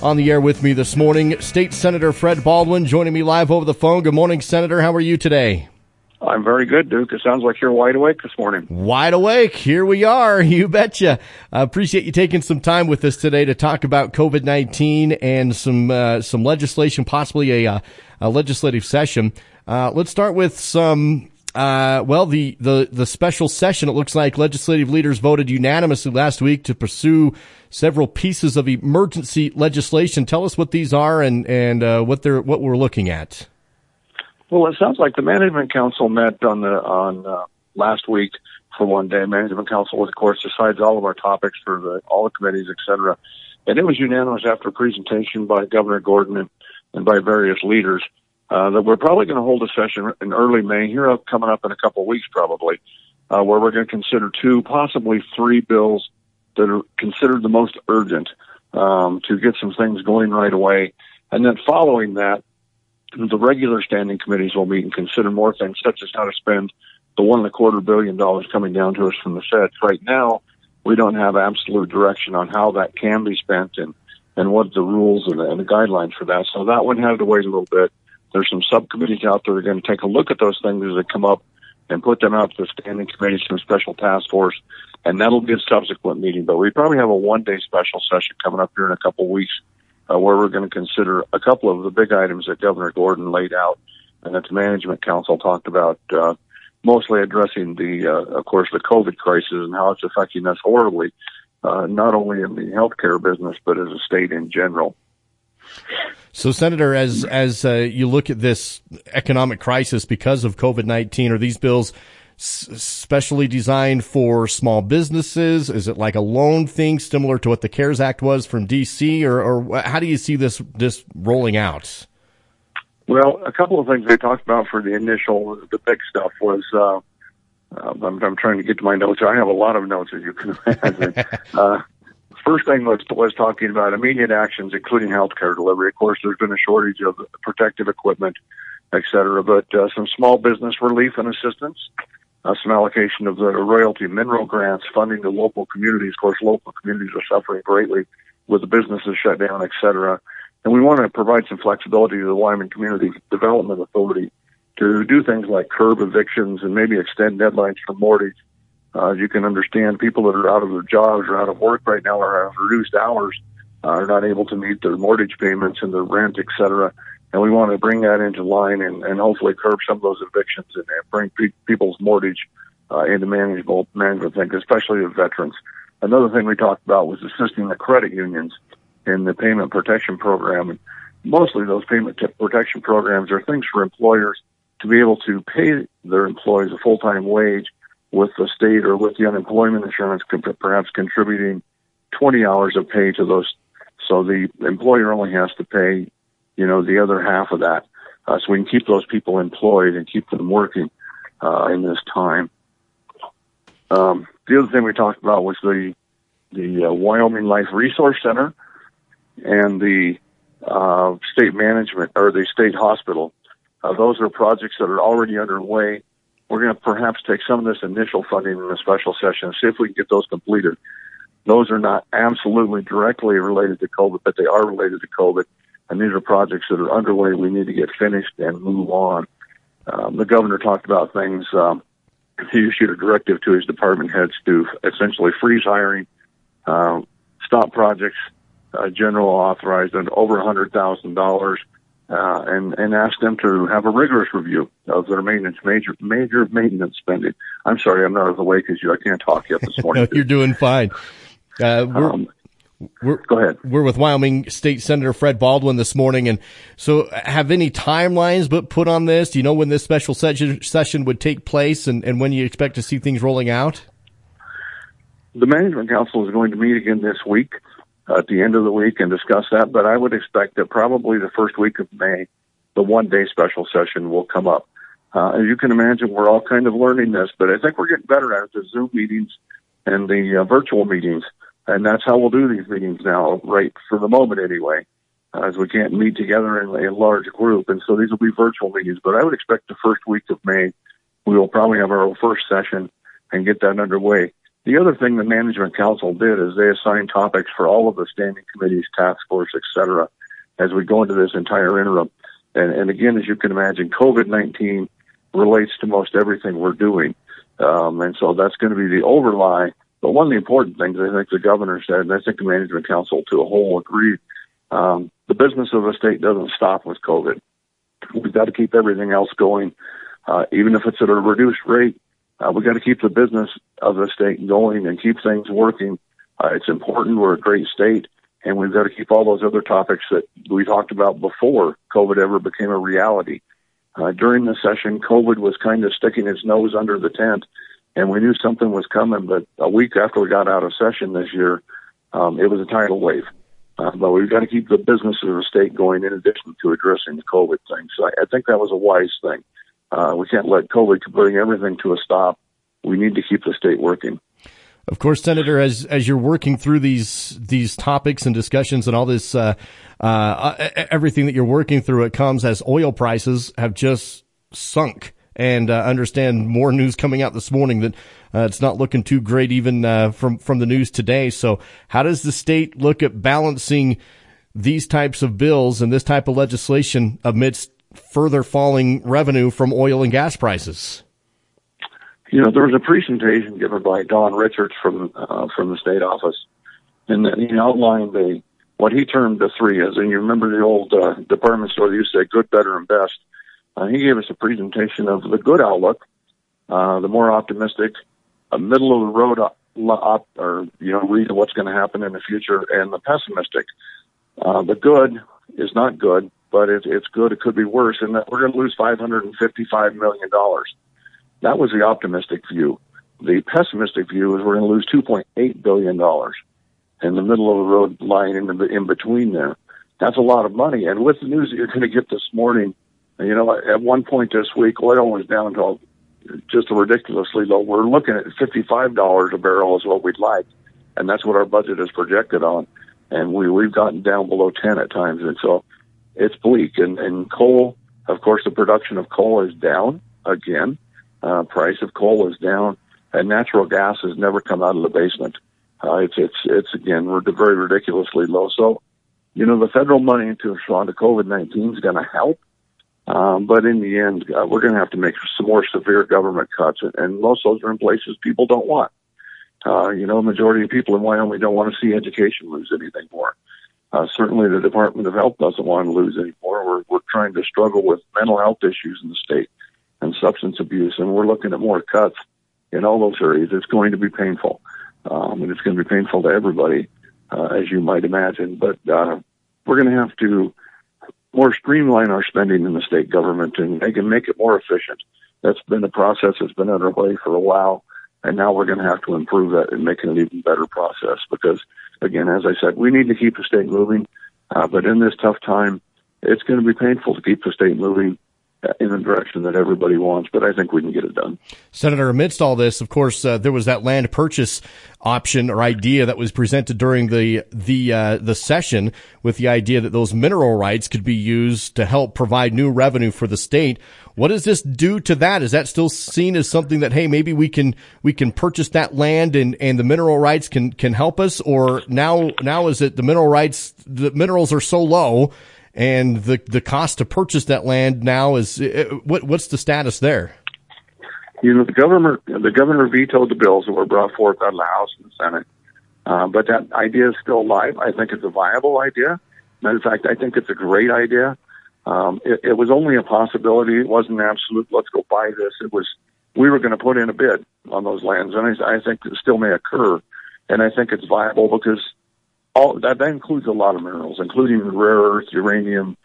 On the air with me this morning, State Senator Fred Baldwin joining me live over the phone. Good morning, Senator. How are you today? I'm very good, Duke. It sounds like you're wide awake this morning. Wide awake. Here we are. You betcha. I appreciate you taking some time with us today to talk about COVID-19 and some legislation, possibly a legislative session. Let's start with some the special session. It looks like legislative leaders voted unanimously last week to pursue several pieces of emergency legislation. Tell us what these are and what we're looking at. Well, it sounds like the Management Council met on last week for one day. Management Council, of course, decides all of our topics for all the committees, et cetera. And it was unanimous after a presentation by Governor Gordon and by various leaders that we're probably going to hold a session in early May, coming up in a couple of weeks probably, where we're going to consider 2, possibly 3 bills that are considered the most urgent to get some things going right away. And then following that, the regular standing committees will meet and consider more things, such as how to spend the $1.25 billion coming down to us from the feds. Right now, we don't have absolute direction on how that can be spent and what the rules and the guidelines for that. So that one had to wait a little bit. There's some subcommittees out there that are going to take a look at those things as they come up and put them out to the standing committees and special task force, and that'll be a subsequent meeting. But we probably have a one-day special session coming up here in a couple of weeks where we're going to consider a couple of the big items that Governor Gordon laid out and that the Management Council talked about, mostly addressing of course, the COVID crisis and how it's affecting us horribly, not only in the healthcare business, but as a state in general. So, Senator, as you look at this economic crisis because of COVID-19, are these bills specially designed for small businesses? Is it like a loan thing similar to what the CARES Act was from D.C., or how do you see this rolling out? Well, a couple of things they talked about for the big stuff was, I'm trying to get to my notes. I have a lot of notes, as you can imagine. First thing was talking about immediate actions, including healthcare delivery. Of course, there's been a shortage of protective equipment, et cetera, but some small business relief and assistance, some allocation of the royalty mineral grants, funding to local communities. Of course, local communities are suffering greatly with the businesses shut down, et cetera. And we want to provide some flexibility to the Wyoming Community Development Authority to do things like curb evictions and maybe extend deadlines for mortgage. As you can understand, people that are out of their jobs or out of work right now or have reduced hours are not able to meet their mortgage payments and their rent, et cetera. And we want to bring that into line and hopefully curb some of those evictions and bring people's mortgage into manageable things, especially the veterans. Another thing we talked about was assisting the credit unions in the payment protection program. And mostly those payment protection programs are things for employers to be able to pay their employees a full-time wage with the state or with the unemployment insurance, perhaps contributing 20 hours of pay to those. So the employer only has to pay, the other half of that. So we can keep those people employed and keep them working in this time. The other thing we talked about was the Wyoming Life Resource Center and the state management or the state hospital. Those are projects that are already underway. We're going to perhaps take some of this initial funding in a special session and see if we can get those completed. Those are not absolutely directly related to COVID, but they are related to COVID. And these are projects that are underway. We need to get finished and move on. The governor talked about things. He issued a directive to his department heads to essentially freeze hiring, stop projects, general authorized and over $100,000, and ask them to have a rigorous review of their maintenance, major maintenance spending. I'm sorry, I'm not as awake as you. I can't talk yet this morning. You're doing fine. Go ahead. We're with Wyoming State Senator Fred Baldwin this morning, and so have any timelines but put on this? Do you know when this special session would take place and when you expect to see things rolling out? The Management Council is going to meet again this week, at the end of the week, and discuss that, but I would expect that probably the first week of May, the one-day special session will come up. As you can imagine, we're all kind of learning this, but I think we're getting better at the Zoom meetings and the virtual meetings, and that's how we'll do these meetings now, right, for the moment anyway, as we can't meet together in a large group, and so these will be virtual meetings. But I would expect the first week of May, we will probably have our first session and get that underway. The other thing the Management Council did is they assigned topics for all of the standing committees, task force, et cetera, as we go into this entire interim. And again, as you can imagine, COVID-19 relates to most everything we're doing. And so that's going to be the overlie. But one of the important things I think the governor said, and I think the Management Council to a whole agreed, the business of the state doesn't stop with COVID. We've got to keep everything else going, even if it's at a reduced rate. We've got to keep the business of the state going and keep things working. It's important. We're a great state, and we've got to keep all those other topics that we talked about before COVID ever became a reality. During the session, COVID was kind of sticking its nose under the tent, and we knew something was coming. But a week after we got out of session this year, it was a tidal wave. But we've got to keep the business of the state going in addition to addressing the COVID thing. So I think that was a wise thing. We can't let COVID bring everything to a stop. We need to keep the state working. Of course, Senator, as you're working through these topics and discussions and all this, everything that you're working through, it comes as oil prices have just sunk. And understand more news coming out this morning that it's not looking too great even from the news today. So how does the state look at balancing these types of bills and this type of legislation amidst further falling revenue from oil and gas prices? You know, there was a presentation given by Don Richards from the state office, and he outlined what he termed the three as. And you remember the old department store that used to say good, better, and best. He gave us a presentation of the good outlook, the more optimistic, a middle of the road read what's going to happen in the future, and the pessimistic. The good is not good, but it's good. It could be worse, and that we're going to lose $555 million. That was the optimistic view. The pessimistic view is we're going to lose $2.8 billion, and the middle of the road lying in between there. That's a lot of money. And with the news that you're going to get this morning, you know, at one point this week, oil was down to just a ridiculously low. We're looking at $55 a barrel is what we'd like, and that's what our budget is projected on. And we've gotten down below 10 at times, and so it's bleak. And coal, of course, the production of coal is down again. Price of coal is down, and natural gas has never come out of the basement. It's again, we're very ridiculously low. So, you know, the federal money to respond to COVID-19 is going to help. But in the end, we're going to have to make some more severe government cuts, and most of those are in places people don't want. You know, the majority of people in Wyoming don't want to see education lose anything more. Certainly the Department of Health doesn't want to lose any more. We're trying to struggle with mental health issues in the state and substance abuse, and we're looking at more cuts in all those areas. It's going to be painful, and it's going to be painful to everybody, as you might imagine. But we're going to have to more streamline our spending in the state government and make it more efficient. That's been a process that's been underway for a while, and now we're going to have to improve that and make it an even better process because, again, as I said, we need to keep the state moving, but in this tough time, it's going to be painful to keep the state moving in the direction that everybody wants, but I think we can get it done. Senator, amidst all this, of course, there was that land purchase option or idea that was presented during the session with the idea that those mineral rights could be used to help provide new revenue for the state. What does this do to that? Is that still seen as something that, hey, maybe we can purchase that land and the mineral rights can help us? Or now is it the minerals are so low and the cost to purchase that land now is what's the status there? You know, the governor vetoed the bills that were brought forth out of the House and the Senate, but that idea is still alive. I think it's a viable idea. Matter of fact, I think it's a great idea. It was only a possibility. It wasn't an absolute, let's go buy this. We were going to put in a bid on those lands, and I think it still may occur. And I think it's viable because that includes a lot of minerals, including rare earth, uranium,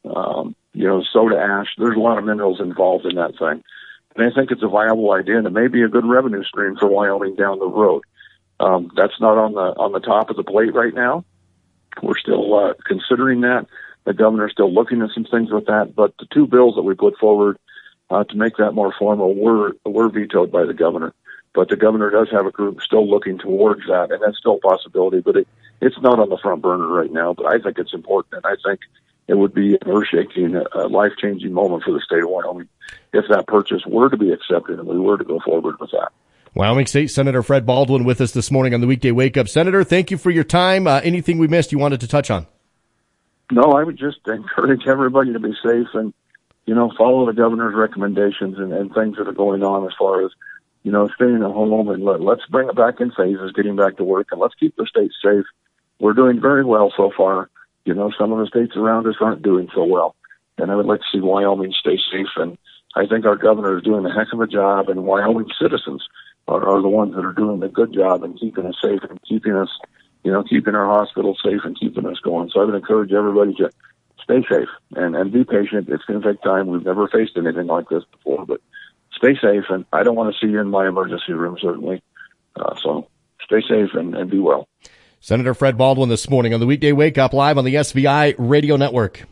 soda ash. There's a lot of minerals involved in that thing. And I think it's a viable idea, and it may be a good revenue stream for Wyoming down the road. That's not on the top of the plate right now. We're still considering that. The governor's still looking at some things with that, but the two bills that we put forward to make that more formal were vetoed by the governor. But the governor does have a group still looking towards that, and that's still a possibility, but it's not on the front burner right now. But I think it's important, and I think it would be an earth-shaking, life-changing moment for the state of Wyoming if that purchase were to be accepted and we were to go forward with that. Wyoming State Senator Fred Baldwin with us this morning on the Weekday Wake Up. Senator, thank you for your time. Anything we missed you wanted to touch on? No, I would just encourage everybody to be safe and, follow the governor's recommendations and things that are going on as far as, staying at home, and let's bring it back in phases, getting back to work, and let's keep the state safe. We're doing very well so far. Some of the states around us aren't doing so well, and I would like to see Wyoming stay safe, and I think our governor is doing a heck of a job, and Wyoming citizens are the ones that are doing a good job in keeping us safe and keeping us, keeping our hospitals safe and keeping us going. So I would encourage everybody to stay safe and be patient. It's going to take time. We've never faced anything like this before, but stay safe. And I don't want to see you in my emergency room, certainly. So stay safe and be well. Senator Fred Baldwin this morning on the Weekday Wake Up live on the SVI Radio Network.